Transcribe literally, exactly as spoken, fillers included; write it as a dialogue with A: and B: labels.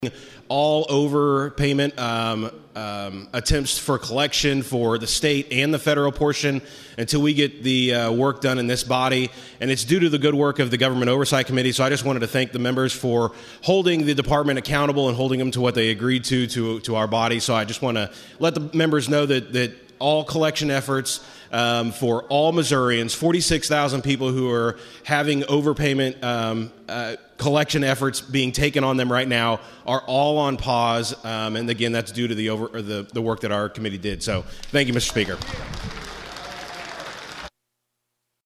A: all overpayment um, um, attempts for collection for the state and the federal portion until we get the uh, work done in this body. And it's due to the good work of the Government Oversight Committee. So I just wanted to thank the members for holding the department accountable and holding them to what they agreed to to, to our body. So I just want to let the members know that, that all collection efforts um, for all Missourians, forty-six thousand people who are having overpayment um, uh, collection efforts being taken on them right now, are all on pause. Um, and again, that's due to the over or the, the work that our committee did. So thank you, Mister Speaker.